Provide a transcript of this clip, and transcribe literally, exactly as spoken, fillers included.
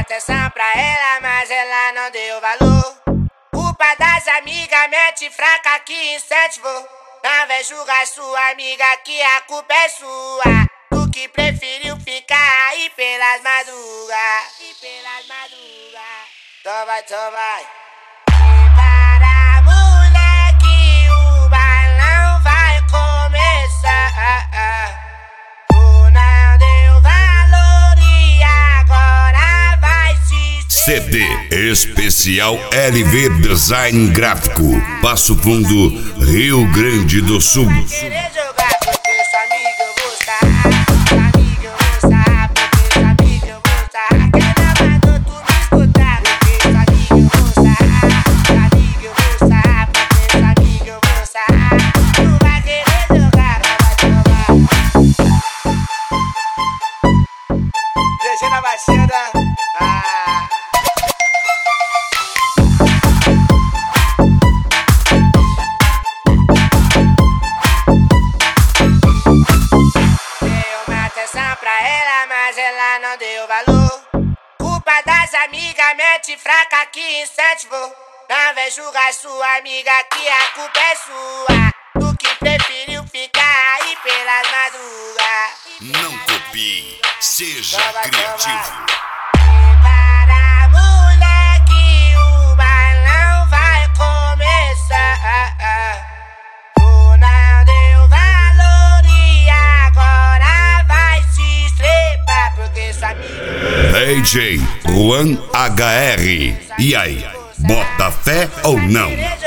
atenção pra ela, mas ela não deu valor. Culpa das amigas, mente fraca que incentivou. Não vem julgar sua amiga que a culpa é sua. Tu que preferiu ficar aí pelas madrugas. E pelas madrugas. Então vai, então vai. Prepara, moleque, o balão vai começar. Tu não deu valor e agora vai se C D Especial L V Design Gráfico, Passo Fundo, Rio Grande do Sul. Vai querer jogar porque sua amiga eu vou sarrar. Sua amiga eu vou sarrar, porque sua amiga eu vou sarrar. Quem não mandou tu me escutar? Porque sua amiga eu vou sarrar. Sua amiga eu vou sarrar, porque sua amiga eu vou sarrar. Tu vai querer jogar, vai tomar. Legenda Baixada. Ah. Pra ela, mas ela não deu valor. Culpa das amigas, mente fraca que incentivou. Não vem julgar sua amiga que a culpa é sua. Tu que preferiu ficar aí pelas madrugas. Não copie, seja criativo. Prepara, moleque, o balão vai começar. Tu não deu valor e agora vai se estrepar, porque sua amiga D J Juan H R. E aí, bota fé ou não?